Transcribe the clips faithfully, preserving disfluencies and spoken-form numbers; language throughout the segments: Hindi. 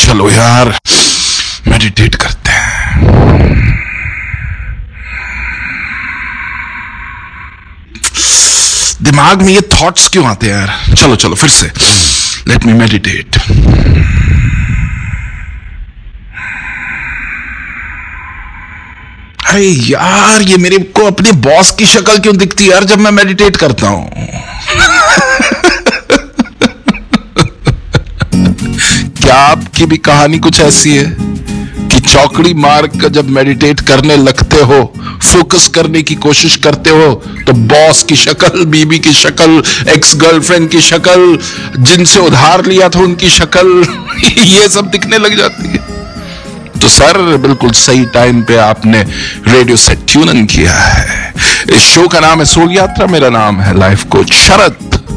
चलो यार मेडिटेट करते हैं। दिमाग में ये थॉट्स क्यों आते हैं यार? चलो चलो फिर से, लेट मी मेडिटेट। अरे यार, ये मेरे को अपने बॉस की शक्ल क्यों दिखती है यार जब मैं मेडिटेट करता हूं? क्या आपकी भी कहानी कुछ ऐसी है कि चौकड़ी मार कर जब मेडिटेट करने लगते हो, फोकस करने की कोशिश करते हो, तो बॉस की शक्ल, बीबी की शक्ल, एक्स गर्लफ्रेंड की शक्ल, जिनसे उधार लिया था उनकी शक्ल, ये सब दिखने लग जाती है? तो सर, बिल्कुल सही टाइम पे आपने रेडियो सेट ट्यून इन किया है। इस शो का नाम है सोल यात्रा, मेरा नाम है लाइफ कोच शरद,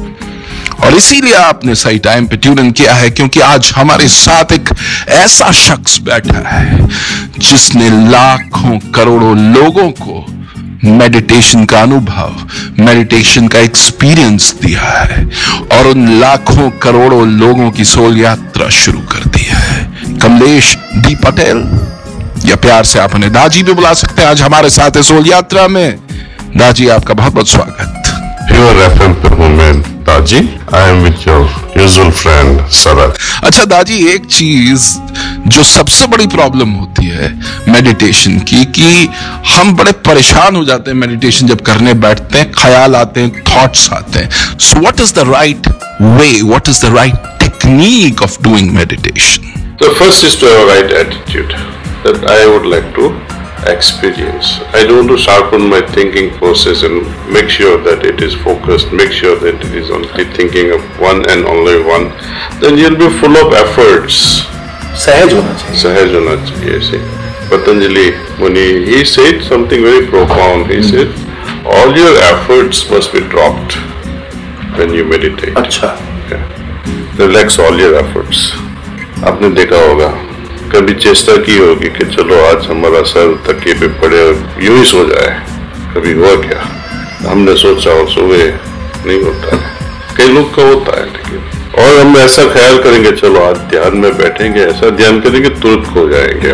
और इसीलिए आपने सही टाइम पे ट्यून इन किया है क्योंकि आज हमारे साथ एक ऐसा शख्स बैठा है जिसने लाखों करोड़ों लोगों को मेडिटेशन का अनुभव, मेडिटेशन का एक्सपीरियंस दिया है और उन लाखों करोड़ों लोगों की सोल यात्रा शुरू कर दी है। कमलेश डी पटेल, या प्यार से आप उन्हें दाजी भी बुला सकते हैं, आज हमारे साथ है सोल यात्रा में। दाजी, आपका बहुत बहुत स्वागत। Your F M पे हूँ मैं दाजी। I am with your usual friend शरद। अच्छा दाजी, एक चीज जो सबसे बड़ी प्रॉब्लम होती है मेडिटेशन की, कि हम बड़े परेशान हो जाते हैं मेडिटेशन जब करने बैठते हैं, ख्याल आते हैं, थॉट्स आते हैं। So what is the right way, what is the right technique of doing meditation? The first is to have a right attitude that I would like to experience. I don't want to sharpen my thinking process and make sure that it is focused, make sure that it is only thinking of one and only one. Then you'll be full of efforts. सहज होना चाहिए। सहज होना चाहिए। See, Patanjali Muni, he said something very profound. He said, all your efforts must be dropped when you meditate. अच्छा। Yeah. Relax all your efforts. आपने देखा होगा, कभी चेष्टा की होगी कि चलो आज हमारा सर तकिए पे पड़े और यूं ही सो जाए, कभी हुआ क्या? हमने सोचा और सोए, नहीं होता है। कई लोग का होता है, लेकिन और हम ऐसा ख्याल करेंगे चलो आज ध्यान में बैठेंगे, ऐसा ध्यान करेंगे तुरंत खो जाएंगे।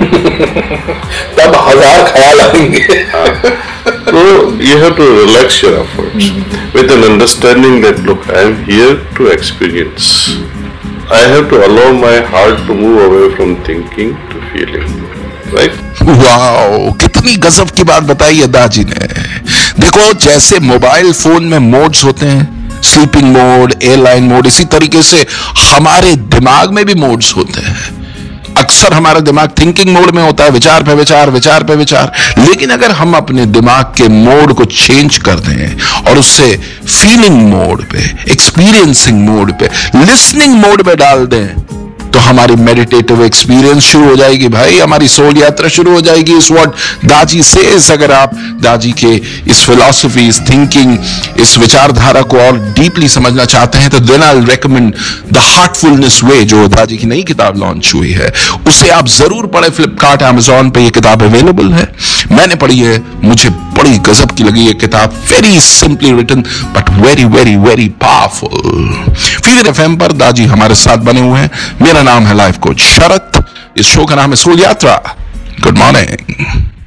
तब हजार ख्याल आएंगे। हाँ, तो you have to relax your efforts with an understanding that look, I am here to experience. I have to allow my heart to move away from thinking to feeling, right? Wow, कितनी गजब की बात बताई है दाजी ने। देखो, जैसे मोबाइल फोन में मोड्स होते हैं, स्लीपिंग मोड, एयरलाइन मोड, इसी तरीके से हमारे दिमाग में भी मोड्स होते हैं। अक्सर हमारा दिमाग थिंकिंग मोड में होता है, विचार पे विचार, विचार पे विचार। लेकिन अगर हम अपने दिमाग के मोड को चेंज कर दें और उससे फीलिंग मोड पे, एक्सपीरियंसिंग मोड पे, लिसनिंग मोड पे डाल दें, तो हमारी मेडिटेटिव एक्सपीरियंस शुरू हो जाएगी भाई, हमारी सोल यात्रा शुरू हो जाएगी। इस व्हाट दाजी सेज। अगर आप दाजी के इस फिलॉसफी, इस थिंकिंग, इस विचारधारा को और डीपली समझना चाहते हैं, तो then I will recommend the heartfulness way, जो दाजी की नई किताब लॉन्च हुई है, उसे आप जरूर पढ़ें। फ्लिपकार्ट, अमेजॉन पे ये किताब अवेलेबल है, मैंने पढ़ी है, मुझे बड़ी गजब की लगी ये किताब। Very simply written but very very very powerful. Fever FM पर दाजी हमारे साथ बने हुए हैं। मेरा नाम है लाइफ कोच शरद, इस शो का नाम है सोल यात्रा। Good morning.